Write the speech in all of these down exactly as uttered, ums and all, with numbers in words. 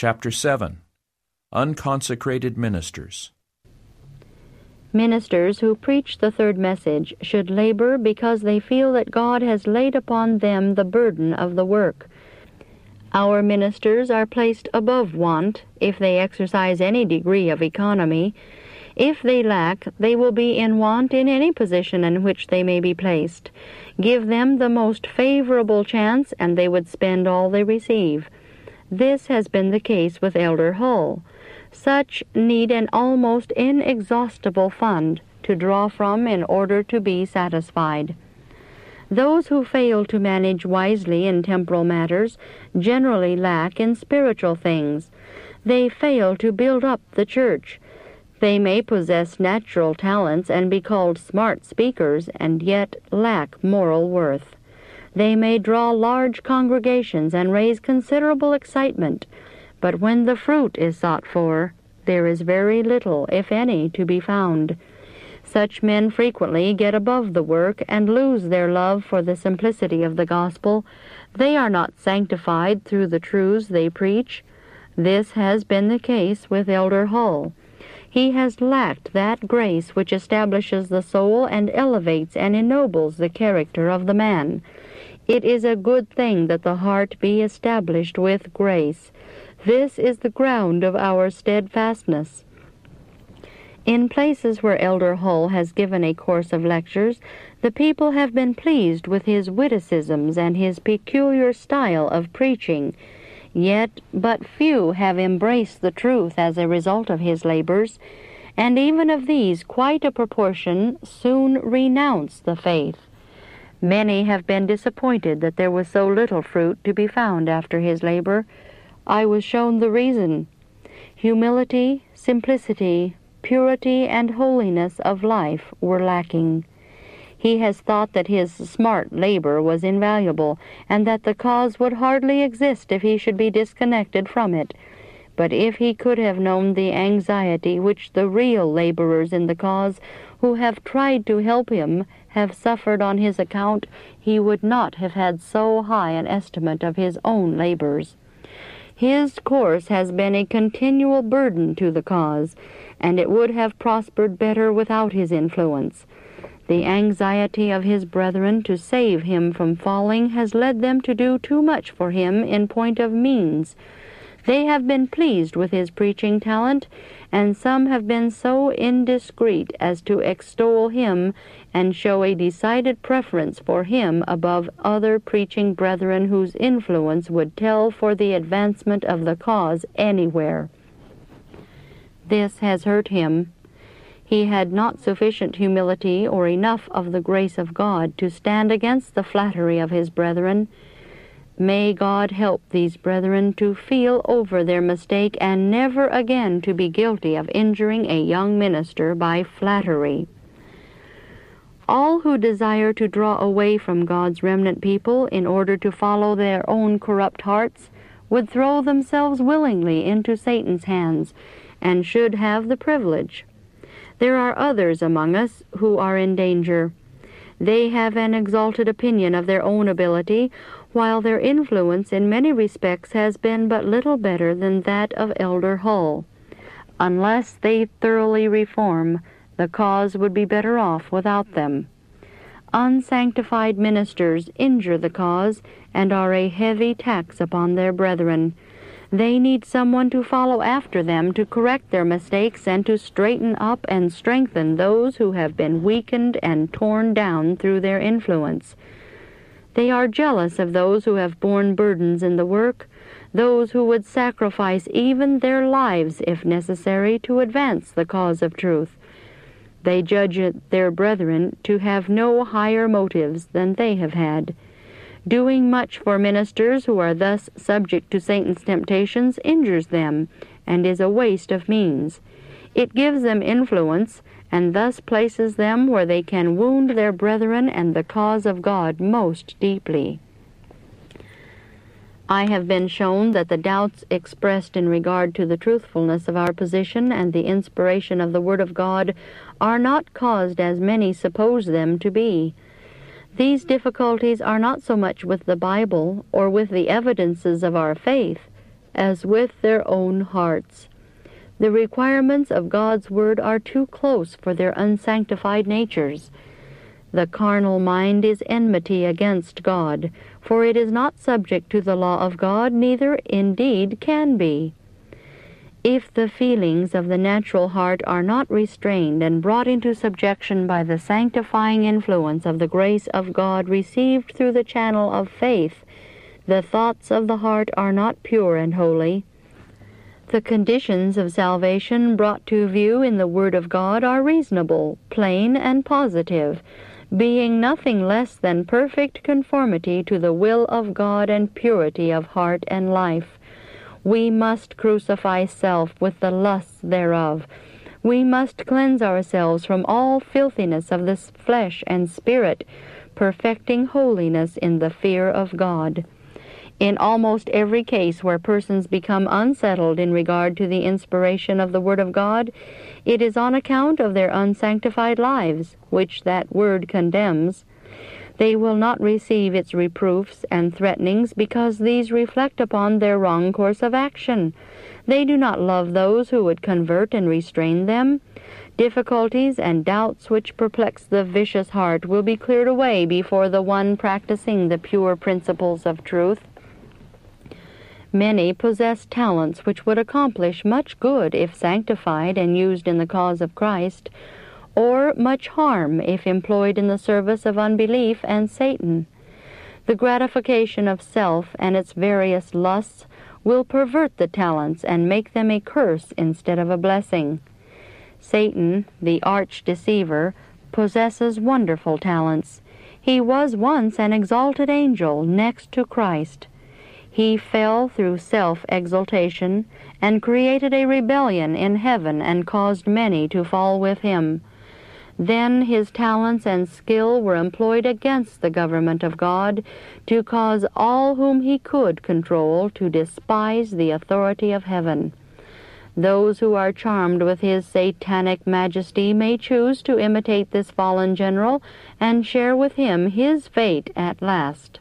Chapter seven. Unconsecrated Ministers. Ministers who preach the third message should labor because they feel that God has laid upon them the burden of the work. Our ministers are placed above want if they exercise any degree of economy. If they lack, they will be in want in any position in which they may be placed. Give them the most favorable chance, and they would spend all they receive. This has been the case with Elder Hull. Such need an almost inexhaustible fund to draw from in order to be satisfied. Those who fail to manage wisely in temporal matters generally lack in spiritual things. They fail to build up the church. They may possess natural talents and be called smart speakers, and yet lack moral worth. They may draw large congregations and raise considerable excitement, but when the fruit is sought for, there is very little, if any, to be found. Such men frequently get above the work and lose their love for the simplicity of the gospel. They are not sanctified through the truths they preach. This has been the case with Elder Hull. He has lacked that grace which establishes the soul and elevates and ennobles the character of the man. It is a good thing that the heart be established with grace. This is the ground of our steadfastness. In places where Elder Hull has given a course of lectures, the people have been pleased with his witticisms and his peculiar style of preaching. Yet but few have embraced the truth as a result of his labors, and even of these quite a proportion soon renounce the faith. Many have been disappointed that there was so little fruit to be found after his labor. I was shown the reason. Humility, simplicity, purity, and holiness of life were lacking. He has thought that his smart labor was invaluable, and that the cause would hardly exist if he should be disconnected from it. But if he could have known the anxiety which the real laborers in the cause, who have tried to help him, have suffered on his account, he would not have had so high an estimate of his own labors. His course has been a continual burden to the cause, and it would have prospered better without his influence. The anxiety of his brethren to save him from falling has led them to do too much for him in point of means. They have been pleased with his preaching talent, and some have been so indiscreet as to extol him and show a decided preference for him above other preaching brethren whose influence would tell for the advancement of the cause anywhere. This has hurt him. He had not sufficient humility or enough of the grace of God to stand against the flattery of his brethren. May God help these brethren to feel over their mistake and never again to be guilty of injuring a young minister by flattery. All who desire to draw away from God's remnant people in order to follow their own corrupt hearts would throw themselves willingly into Satan's hands, and should have the privilege. There are others among us who are in danger. They have an exalted opinion of their own ability, while their influence in many respects has been but little better than that of Elder Hull. Unless they thoroughly reform, the cause would be better off without them. Unsanctified ministers injure the cause and are a heavy tax upon their brethren. They need someone to follow after them to correct their mistakes and to straighten up and strengthen those who have been weakened and torn down through their influence. They are jealous of those who have borne burdens in the work, those who would sacrifice even their lives, if necessary, to advance the cause of truth. They judge their brethren to have no higher motives than they have had. Doing much for ministers who are thus subject to Satan's temptations injures them, and is a waste of means. It gives them influence, and thus places them where they can wound their brethren and the cause of God most deeply. I have been shown that the doubts expressed in regard to the truthfulness of our position and the inspiration of the Word of God are not caused as many suppose them to be. These difficulties are not so much with the Bible or with the evidences of our faith, as with their own hearts. The requirements of God's word are too close for their unsanctified natures. The carnal mind is enmity against God, for it is not subject to the law of God, neither indeed can be. If the feelings of the natural heart are not restrained and brought into subjection by the sanctifying influence of the grace of God received through the channel of faith, the thoughts of the heart are not pure and holy. The conditions of salvation brought to view in the Word of God are reasonable, plain, and positive, being nothing less than perfect conformity to the will of God and purity of heart and life. We must crucify self with the lusts thereof. We must cleanse ourselves from all filthiness of the flesh and spirit, perfecting holiness in the fear of God. In almost every case where persons become unsettled in regard to the inspiration of the Word of God, it is on account of their unsanctified lives, which that Word condemns. They will not receive its reproofs and threatenings because these reflect upon their wrong course of action. They do not love those who would convert and restrain them. Difficulties and doubts which perplex the vicious heart will be cleared away before the one practicing the pure principles of truth. Many possess talents which would accomplish much good if sanctified and used in the cause of Christ, or much harm if employed in the service of unbelief and Satan. The gratification of self and its various lusts will pervert the talents and make them a curse instead of a blessing. Satan, the arch-deceiver, possesses wonderful talents. He was once an exalted angel next to Christ. He fell through self-exaltation and created a rebellion in heaven and caused many to fall with him. Then his talents and skill were employed against the government of God to cause all whom he could control to despise the authority of heaven. Those who are charmed with his satanic majesty may choose to imitate this fallen general and share with him his fate at last.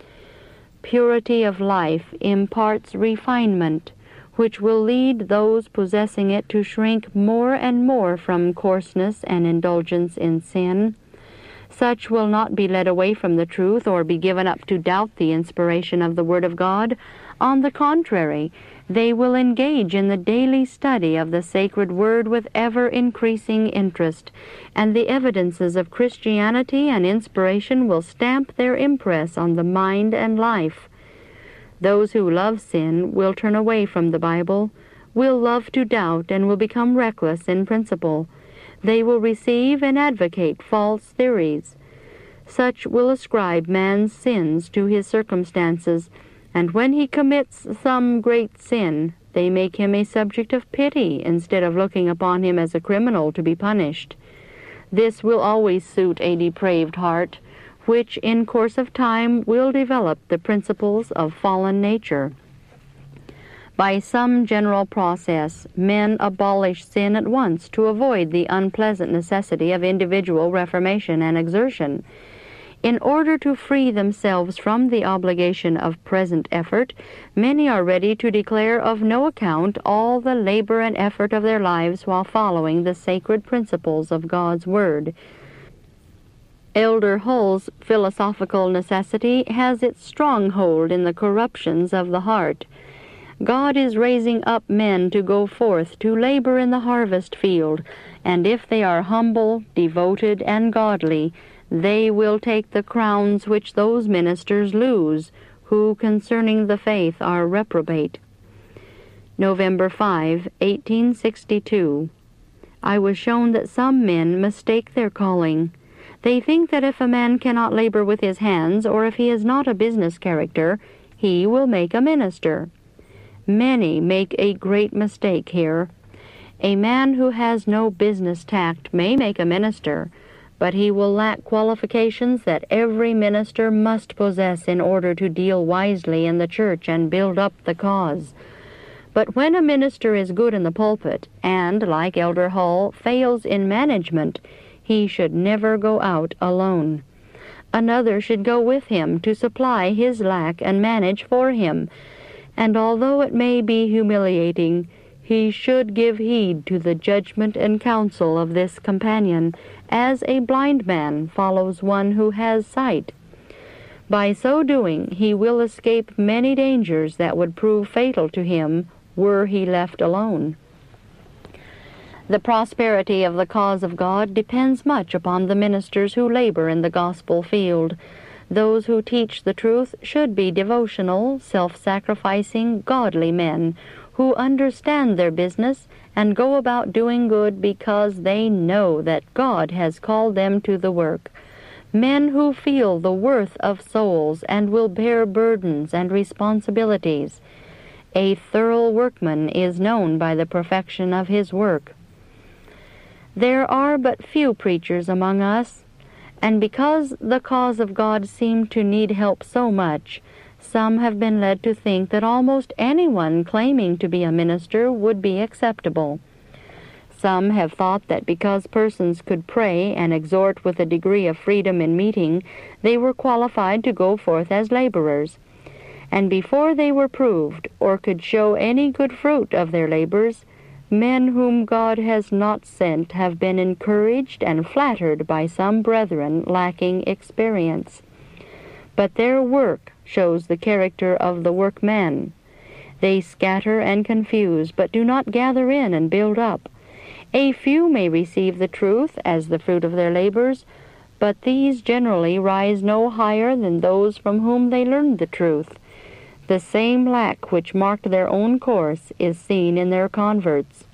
Purity of life imparts refinement, which will lead those possessing it to shrink more and more from coarseness and indulgence in sin. Such will not be led away from the truth or be given up to doubt the inspiration of the Word of God. On the contrary, they will engage in the daily study of the sacred Word with ever-increasing interest, and the evidences of Christianity and inspiration will stamp their impress on the mind and life. Those who love sin will turn away from the Bible, will love to doubt, and will become reckless in principle. They will receive and advocate false theories. Such will ascribe man's sins to his circumstances, and when he commits some great sin, they make him a subject of pity instead of looking upon him as a criminal to be punished. This will always suit a depraved heart, which in course of time will develop the principles of fallen nature. By some general process, men abolish sin at once to avoid the unpleasant necessity of individual reformation and exertion. In order to free themselves from the obligation of present effort, many are ready to declare of no account all the labor and effort of their lives while following the sacred principles of God's Word. Elder Hull's philosophical necessity has its stronghold in the corruptions of the heart. God is raising up men to go forth to labor in the harvest field, and if they are humble, devoted, and godly, they will take the crowns which those ministers lose, who concerning the faith are reprobate. November fifth, eighteen sixty-two. I was shown that some men mistake their calling. They think that if a man cannot labor with his hands, or if he is not a business character, he will make a minister. Many make a great mistake here. A man who has no business tact may make a minister, but he will lack qualifications that every minister must possess in order to deal wisely in the church and build up the cause. But when a minister is good in the pulpit, and, like Elder Hull, fails in management, he should never go out alone. Another should go with him to supply his lack and manage for him. and although it may be humiliating, he should give heed to the judgment and counsel of this companion, as a blind man follows one who has sight. By so doing, he will escape many dangers that would prove fatal to him were he left alone. The prosperity of the cause of God depends much upon the ministers who labor in the gospel field. Those who teach the truth should be devotional, self-sacrificing, godly men who understand their business and go about doing good because they know that God has called them to the work. Men who feel the worth of souls and will bear burdens and responsibilities. A thorough workman is known by the perfection of his work. There are but few preachers among us, and because the cause of God seemed to need help so much, some have been led to think that almost anyone claiming to be a minister would be acceptable. Some have thought that because persons could pray and exhort with a degree of freedom in meeting, they were qualified to go forth as laborers. And before they were proved, or could show any good fruit of their labors, men whom God has not sent have been encouraged and flattered by some brethren lacking experience. But their work shows the character of the workman. They scatter and confuse, but do not gather in and build up. A few may receive the truth as the fruit of their labors, but these generally rise no higher than those from whom they learned the truth. The same lack which marked their own course is seen in their converts.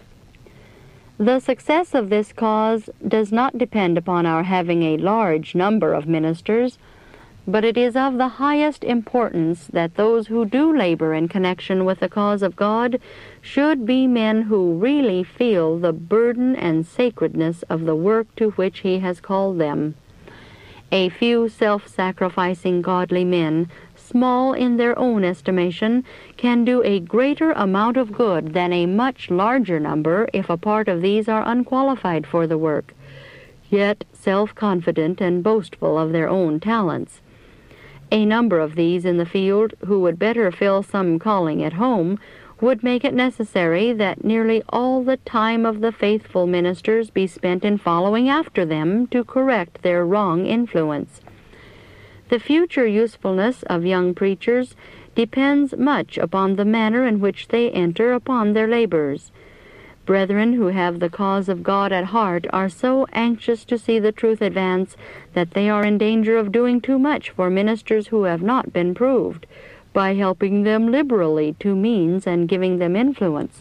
The success of this cause does not depend upon our having a large number of ministers, but it is of the highest importance that those who do labor in connection with the cause of God should be men who really feel the burden and sacredness of the work to which He has called them. A few self-sacrificing godly men, small in their own estimation, can do a greater amount of good than a much larger number if a part of these are unqualified for the work, yet self-confident and boastful of their own talents. A number of these in the field who would better fill some calling at home would make it necessary that nearly all the time of the faithful ministers be spent in following after them to correct their wrong influence. The future usefulness of young preachers depends much upon the manner in which they enter upon their labors. Brethren who have the cause of God at heart are so anxious to see the truth advance that they are in danger of doing too much for ministers who have not been proved, by helping them liberally to means and giving them influence.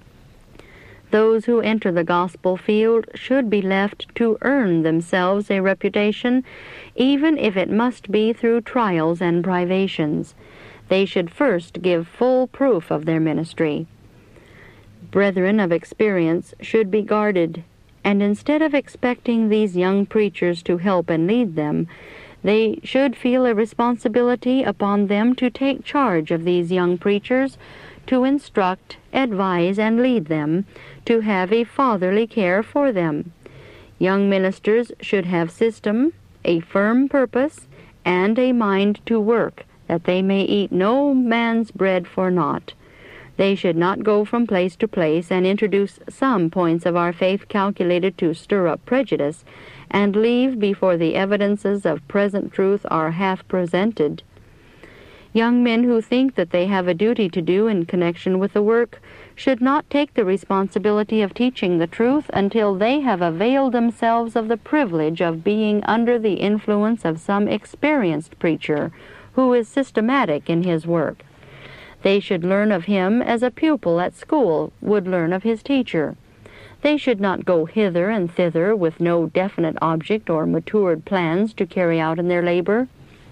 Those who enter the gospel field should be left to earn themselves a reputation, even if it must be through trials and privations. They should first give full proof of their ministry. Brethren of experience should be guarded, and instead of expecting these young preachers to help and lead them, they should feel a responsibility upon them to take charge of these young preachers, to instruct, advise, and lead them, to have a fatherly care for them. Young ministers should have system, a firm purpose, and a mind to work, that they may eat no man's bread for naught. They should not go from place to place and introduce some points of our faith calculated to stir up prejudice, and leave before the evidences of present truth are half presented. Young men who think that they have a duty to do in connection with the work should not take the responsibility of teaching the truth until they have availed themselves of the privilege of being under the influence of some experienced preacher who is systematic in his work. They should learn of him as a pupil at school would learn of his teacher. They should not go hither and thither with no definite object or matured plans to carry out in their labor.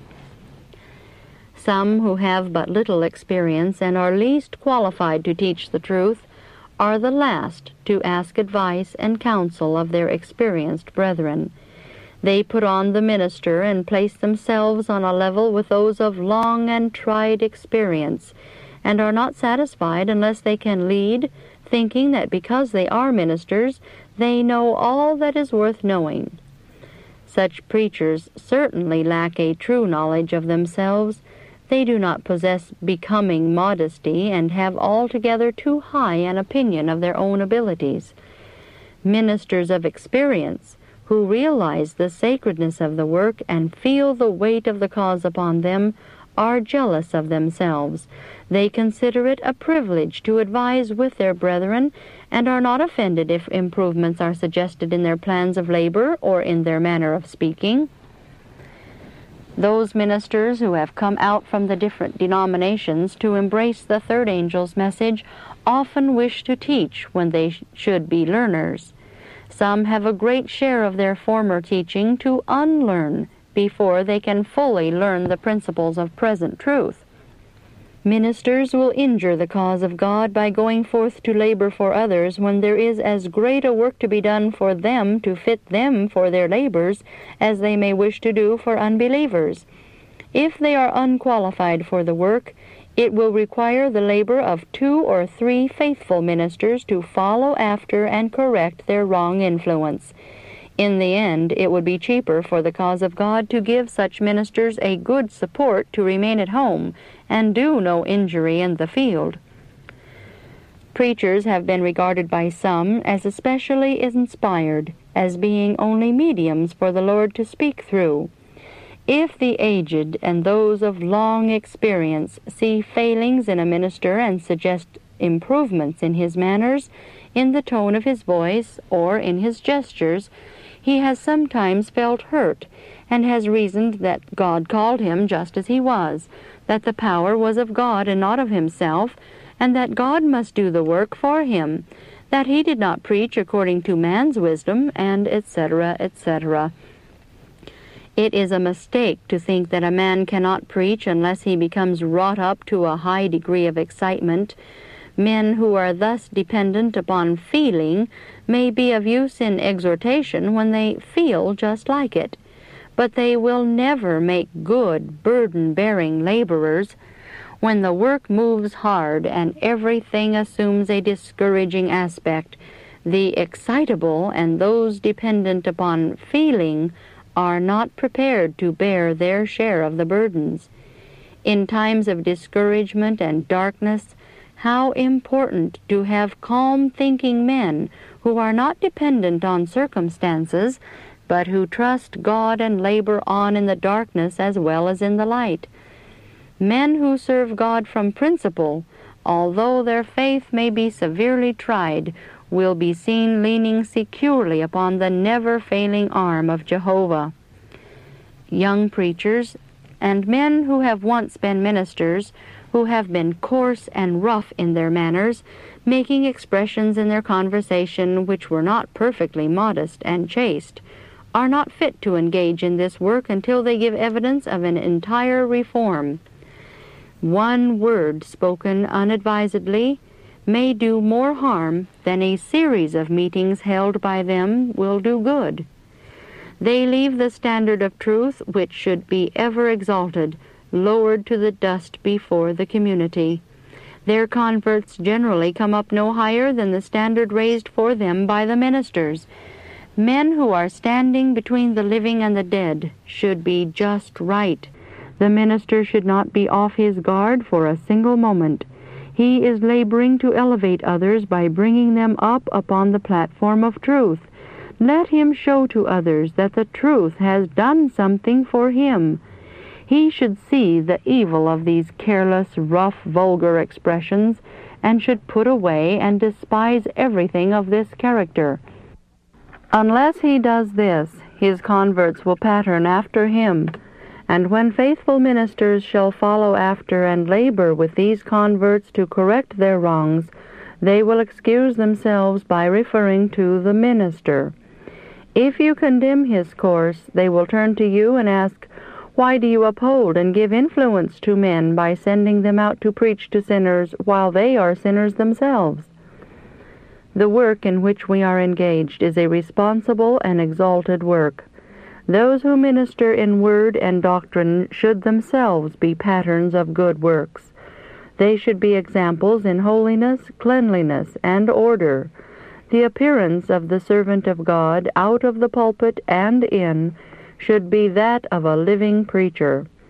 Some who have but little experience and are least qualified to teach the truth are the last to ask advice and counsel of their experienced brethren. They put on the minister and place themselves on a level with those of long and tried experience, and are not satisfied unless they can lead, thinking that because they are ministers, they know all that is worth knowing. Such preachers certainly lack a true knowledge of themselves. They do not possess becoming modesty and have altogether too high an opinion of their own abilities. Ministers of experience, who realize the sacredness of the work and feel the weight of the cause upon them, are jealous of themselves. They consider it a privilege to advise with their brethren, and are not offended if improvements are suggested in their plans of labor or in their manner of speaking. Those ministers who have come out from the different denominations to embrace the third angel's message often wish to teach when they sh- should be learners. Some have a great share of their former teaching to unlearn before they can fully learn the principles of present truth. Ministers will injure the cause of God by going forth to labor for others when there is as great a work to be done for them to fit them for their labors as they may wish to do for unbelievers. If they are unqualified for the work, it will require the labor of two or three faithful ministers to follow after and correct their wrong influence. In the end, it would be cheaper for the cause of God to give such ministers a good support to remain at home and do no injury in the field. Preachers have been regarded by some as especially inspired, as being only mediums for the Lord to speak through. If the aged and those of long experience see failings in a minister and suggest improvements in his manners, in the tone of his voice, or in his gestures, he has sometimes felt hurt, and has reasoned that God called him just as he was, that the power was of God and not of himself, and that God must do the work for him, that he did not preach according to man's wisdom, and et cetera, et cetera. It is a mistake to think that a man cannot preach unless he becomes wrought up to a high degree of excitement. Men who are thus dependent upon feeling may be of use in exhortation when they feel just like it, but they will never make good, burden-bearing laborers. When the work moves hard and everything assumes a discouraging aspect, the excitable and those dependent upon feeling are not prepared to bear their share of the burdens. In times of discouragement and darkness, how important to have calm-thinking men who are not dependent on circumstances, but who trust God and labor on in the darkness as well as in the light. Men who serve God from principle, although their faith may be severely tried, will be seen leaning securely upon the never-failing arm of Jehovah. Young preachers, and men who have once been ministers, who have been coarse and rough in their manners, making expressions in their conversation which were not perfectly modest and chaste, are not fit to engage in this work until they give evidence of an entire reform. One word spoken unadvisedly may do more harm than a series of meetings held by them will do good. They leave the standard of truth, which should be ever exalted, lowered to the dust before the community. Their converts generally come up no higher than the standard raised for them by the ministers. Men who are standing between the living and the dead should be just right. The minister should not be off his guard for a single moment. He is laboring to elevate others by bringing them up upon the platform of truth. Let him show to others that the truth has done something for him. He should see the evil of these careless, rough, vulgar expressions, and should put away and despise everything of this character. Unless he does this, his converts will pattern after him, and when faithful ministers shall follow after and labor with these converts to correct their wrongs, they will excuse themselves by referring to the minister. If you condemn his course, they will turn to you and ask, "Why do you uphold and give influence to men by sending them out to preach to sinners while they are sinners themselves?" The work in which we are engaged is a responsible and exalted work. Those who minister in word and doctrine should themselves be patterns of good works. They should be examples in holiness, cleanliness, and order. The appearance of the servant of God out of the pulpit and in should be that of a living preacher.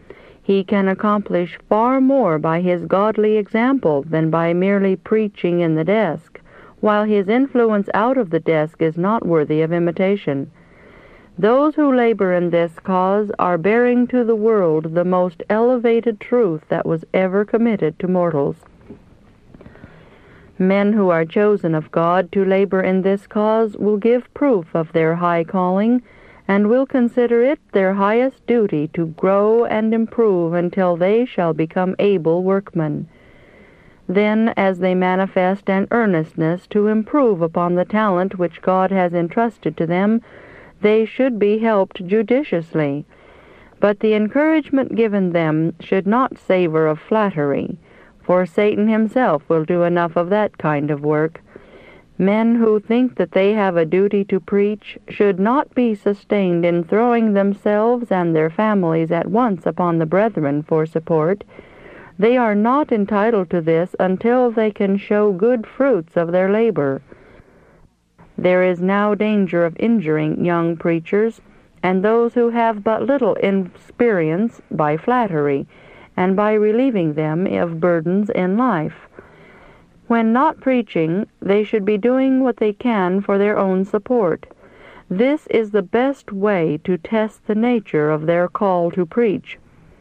He can accomplish far more by his godly example than by merely preaching in the desk, while his influence out of the desk is not worthy of imitation. Those who labor in this cause are bearing to the world the most elevated truth that was ever committed to mortals. Men who are chosen of God to labor in this cause will give proof of their high calling, and will consider it their highest duty to grow and improve until they shall become able workmen. Then, as they manifest an earnestness to improve upon the talent which God has entrusted to them, they should be helped judiciously. But the encouragement given them should not savor of flattery, for Satan himself will do enough of that kind of work. Men who think that they have a duty to preach should not be sustained in throwing themselves and their families at once upon the brethren for support. They are not entitled to this until they can show good fruits of their labor. There is now danger of injuring young preachers and those who have but little experience by flattery, and by relieving them of burdens in life. When not preaching, they should be doing what they can for their own support. This is the best way to test the nature of their call to preach.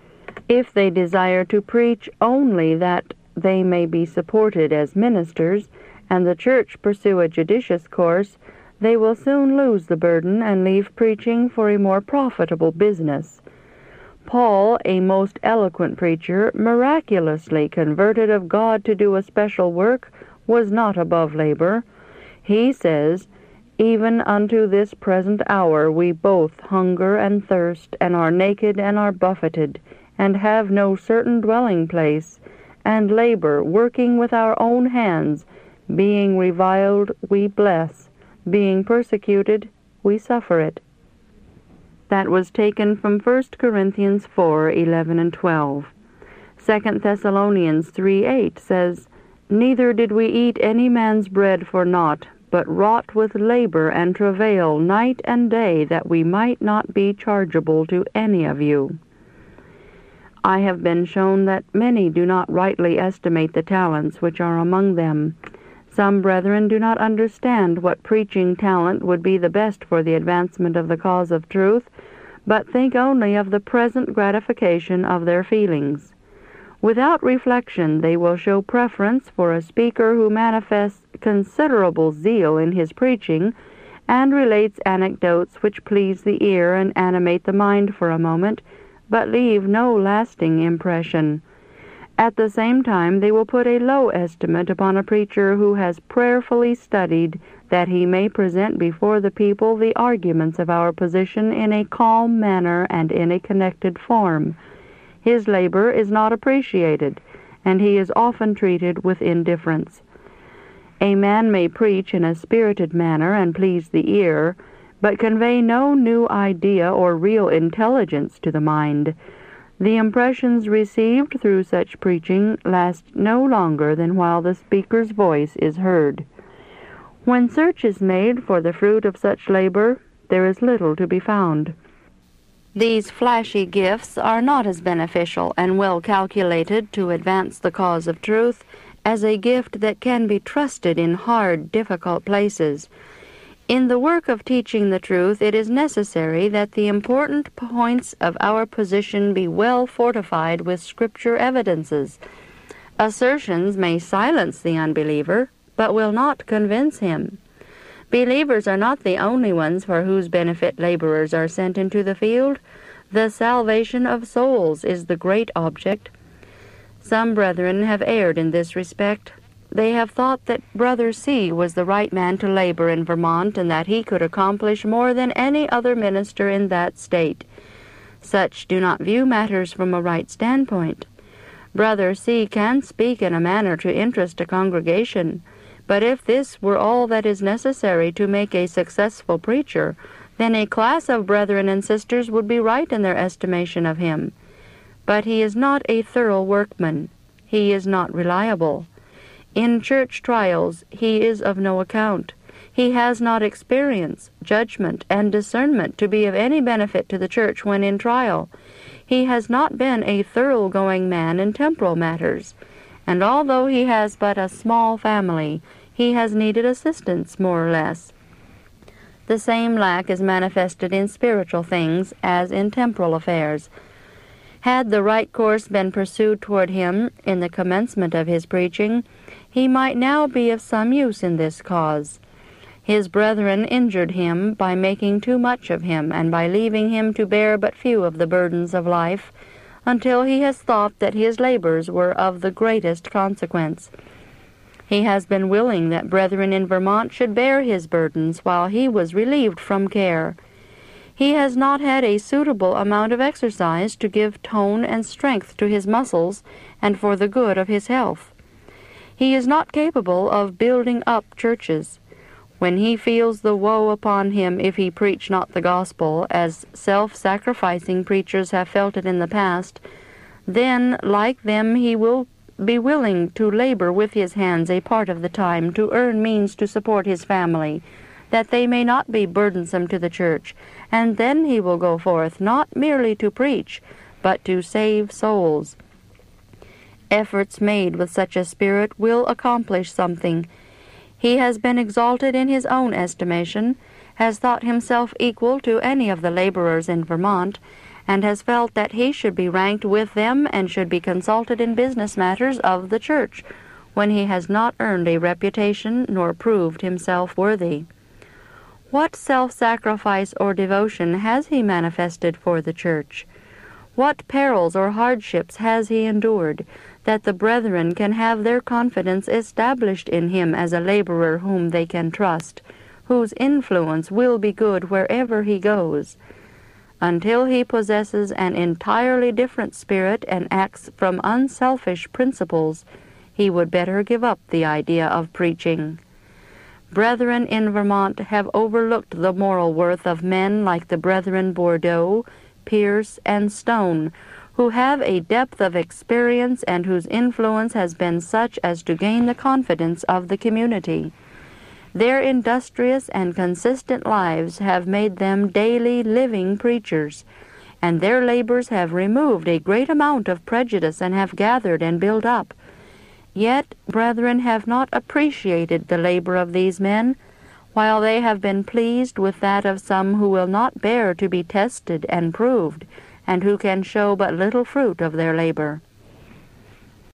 If they desire to preach only that they may be supported as ministers, and the church pursue a judicious course, they will soon lose the burden and leave preaching for a more profitable business. Paul, a most eloquent preacher, miraculously converted of God to do a special work, was not above labor. He says, "Even unto this present hour we both hunger and thirst, and are naked and are buffeted, and have no certain dwelling place, and labor, working with our own hands. Being reviled, we bless. Being persecuted, we suffer it." That was taken from First Corinthians four, eleven and twelve. Second Thessalonians three, eight says, "Neither did we eat any man's bread for naught, but wrought with labor and travail night and day, that we might not be chargeable to any of you." I have been shown that many do not rightly estimate the talents which are among them. Some brethren do not understand what preaching talent would be the best for the advancement of the cause of truth, but think only of the present gratification of their feelings. Without reflection, they will show preference for a speaker who manifests considerable zeal in his preaching, and relates anecdotes which please the ear and animate the mind for a moment, but leave no lasting impression. At the same time, they will put a low estimate upon a preacher who has prayerfully studied that he may present before the people the arguments of our position in a calm manner and in a connected form. His labor is not appreciated, and he is often treated with indifference. A man may preach in a spirited manner and please the ear, but convey no new idea or real intelligence to the mind. The impressions received through such preaching last no longer than while the speaker's voice is heard. When search is made for the fruit of such labor, there is little to be found. These flashy gifts are not as beneficial and well calculated to advance the cause of truth as a gift that can be trusted in hard, difficult places. In the work of teaching the truth, it is necessary that the important points of our position be well fortified with Scripture evidences. Assertions may silence the unbeliever, but will not convince him. Believers are not the only ones for whose benefit laborers are sent into the field. The salvation of souls is the great object. Some brethren have erred in this respect. They have thought that Brother C. was the right man to labor in Vermont, and that he could accomplish more than any other minister in that state. Such do not view matters from a right standpoint. Brother C. can speak in a manner to interest a congregation, but if this were all that is necessary to make a successful preacher, then a class of brethren and sisters would be right in their estimation of him. But he is not a thorough workman. He is not reliable. In church trials, he is of no account. He has not experience, judgment, and discernment to be of any benefit to the church when in trial. He has not been a thoroughgoing man in temporal matters, and although he has but a small family, he has needed assistance more or less. The same lack is manifested in spiritual things as in temporal affairs. Had the right course been pursued toward him in the commencement of his preaching, he might now be of some use in this cause. His brethren injured him by making too much of him, and by leaving him to bear but few of the burdens of life, until he has thought that his labors were of the greatest consequence. He has been willing that brethren in Vermont should bear his burdens while he was relieved from care. He has not had a suitable amount of exercise to give tone and strength to his muscles and for the good of his health. He is not capable of building up churches. When he feels the woe upon him if he preach not the gospel, as self-sacrificing preachers have felt it in the past, then, like them, he will be willing to labor with his hands a part of the time to earn means to support his family, that they may not be burdensome to the church, and then he will go forth not merely to preach, but to save souls. Efforts made with such a spirit will accomplish something. He has been exalted in his own estimation, has thought himself equal to any of the laborers in Vermont, and has felt that he should be ranked with them and should be consulted in business matters of the church, when he has not earned a reputation nor proved himself worthy. What self-sacrifice or devotion has he manifested for the church? What perils or hardships has he endured, that the brethren can have their confidence established in him as a laborer whom they can trust, whose influence will be good wherever he goes? Until he possesses an entirely different spirit and acts from unselfish principles, he would better give up the idea of preaching. Brethren in Vermont have overlooked the moral worth of men like the brethren Bordeaux, Pierce, and Stone, who have a depth of experience and whose influence has been such as to gain the confidence of the community. Their industrious and consistent lives have made them daily living preachers, and their labors have removed a great amount of prejudice and have gathered and built up. Yet brethren have not appreciated the labor of these men, while they have been pleased with that of some who will not bear to be tested and proved, and who can show but little fruit of their labor.